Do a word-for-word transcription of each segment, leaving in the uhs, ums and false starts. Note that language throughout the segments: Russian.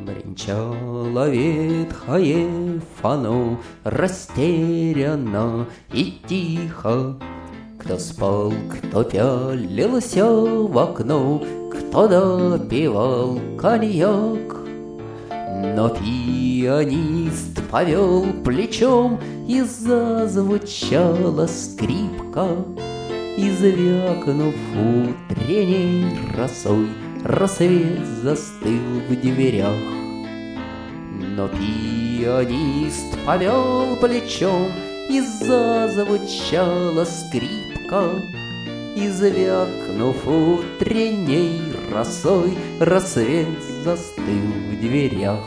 Бренчало ветхое фано, растерянно и тихо. Кто спал, кто пялился в окно, кто допивал коньяк. Но пианист повел плечом, и зазвучала скрипка, и, звякнув утренней росой, рассвет застыл в дверях. Но пианист повел плечом, и зазвучала скрипка, и, звякнув утренней росой, рассвет застыл в дверях.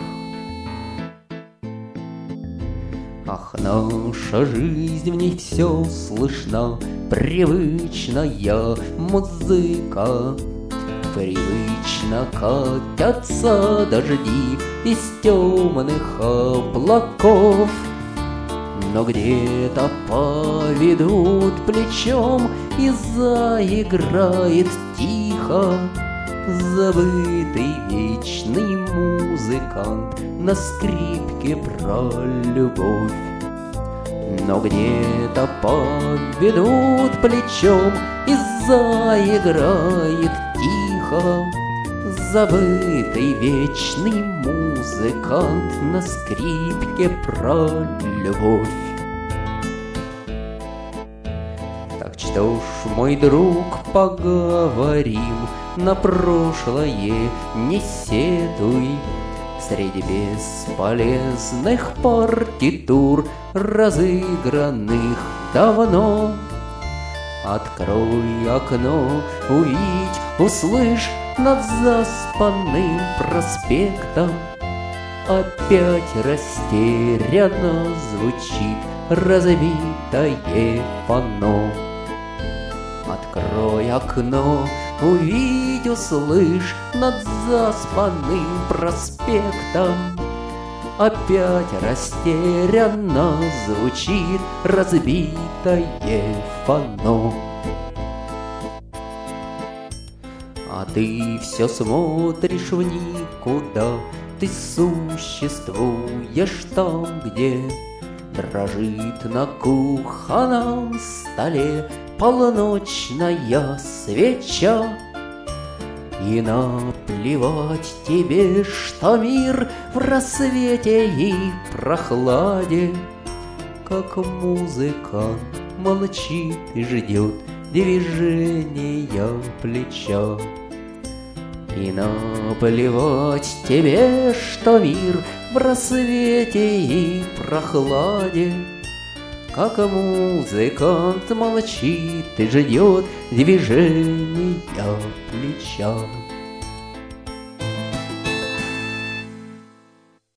Ах, наша жизнь, в ней все слышна, привычная музыка. Привычно катятся дожди из темных облаков, но где-то поведут плечом, и заиграет тихо забытый вечный музыкант на скрипке про любовь. Но где-то поведут плечом, и заиграет тихо забытый вечный музыкант на скрипке про любовь. Так что ж, мой друг, поговорим, на прошлое не сетуй. Среди бесполезных партитур, разыгранных давно, открой окно, увидь, услышь над заспанным проспектом. Опять растерянно звучит разбитое фано. Открой окно, увидь, услышь над заспанным проспектом. Опять растерянно звучит разбитое фано. А ты все смотришь в никуда, ты существуешь там, где дрожит на кухонном столе полночная свеча. И наплевать тебе, что мир в рассвете и прохладе, как музыкант молчит и ждет движения плеча. И наплевать тебе, что мир в рассвете и прохладе, как музыкант молчит и ждет движения плеча.